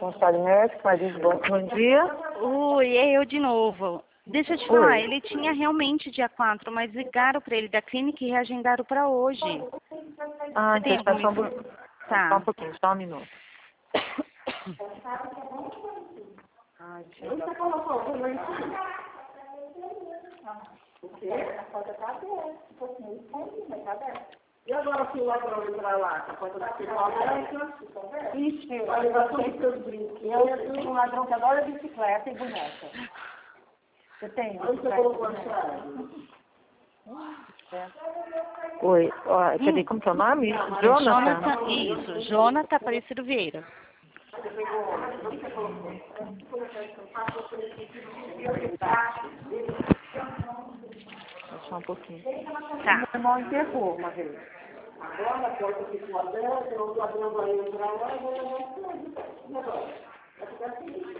consultório médico, Maris, bom dia. Oi, é eu de novo. Deixa eu te falar, ele tinha realmente dia 4, mas ligaram para ele da clínica e reagendaram para hoje. Ah, Você tem então alguma... só Tá. um pouquinho, só um minuto. Ai, gente. E agora se o ladrão entrar lá, a porta da aberta? Ixi, olha, eu tenho seus brinquedos. Eu tenho um ladrão que adora bicicleta e boneca. Você tem? Onde você colocou a chave? Oi, ó, cadê, como que é o nome? Jonathan? Isso, Jonathan Aparecido Vieira. Só um pouquinho. Tá. Meu irmão enterrou uma vez. Agora a porta ficou aberta, o ladrão vai entrar lá e vai levar tudo. E agora? Vai ficar assim.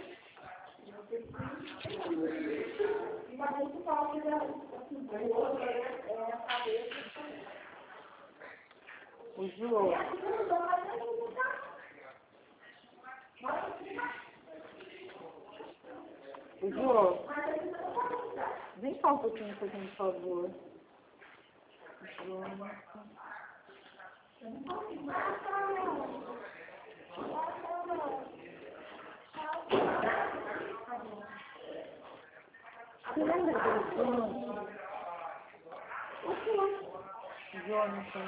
Mas esse pau que é assim, é a cabeça. O João. O João. Vem cá um pouquinho pra gente, por favor. Você lembra do Jonathan?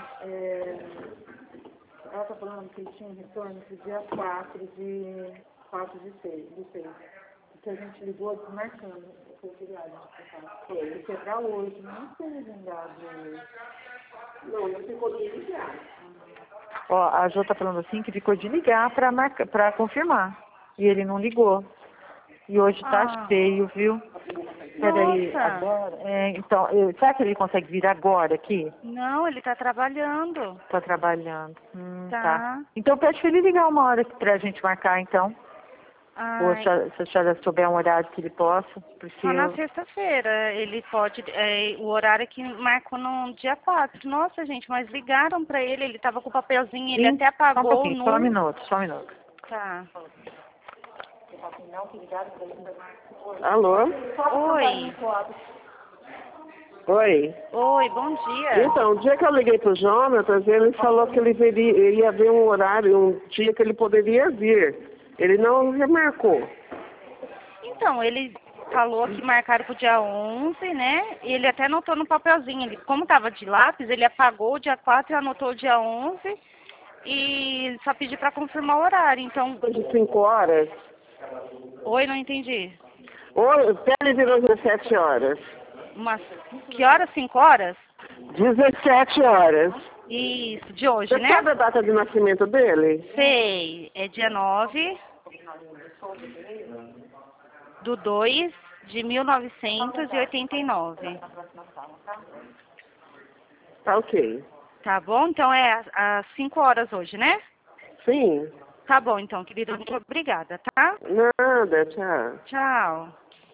Ela tá falando que ele tinha um retorno pro dia 4 de 6. Porque a gente ligou desmarcando o seu feriado. Ele foi pra hoje, não foi agendado hoje. Não, não ficou de ligar. Ó, a Jo tá falando assim que ficou de ligar pra confirmar. E ele não ligou. E hoje tá cheio, viu? Peraí, Nossa. agora? Então, será que ele consegue vir agora aqui? Não, ele tá trabalhando. Tá trabalhando. Tá. Tá. Então pede pra ele ligar uma hora pra gente marcar, então. Ou Ai, se a senhora souber um horário que ele possa. Porque só na sexta-feira ele pode, o horário que marcou no dia 4. Nossa, gente, mas ligaram pra ele, ele tava com o papelzinho, ele até apagou o só um número. minuto, só um minuto. Tá. Alô? Oi. Oi. Oi, bom dia. Então, o dia que eu liguei pro Jonatas, ele falou que ele ia ver um horário, um dia que ele poderia vir. Ele não remarcou. Então, ele falou que marcaram pro dia 11, né? E ele até anotou no papelzinho. Ele, como tava de lápis, ele apagou o dia 4 e anotou o dia 11. E só pediu pra confirmar o horário. Então... De 5 horas? Oi, não entendi. Oi, até ele virou 17 horas. Mas que horas? 5 horas? 17 horas. Isso, de hoje, Você né? sabe a data de nascimento dele? Sei, é dia 9 do 2 de 1989. Tá ok. Tá bom? Então é às 5 horas hoje, né? Sim. Tá bom, então, querida. Muito obrigada, tá? Nada, tchau. Tchau.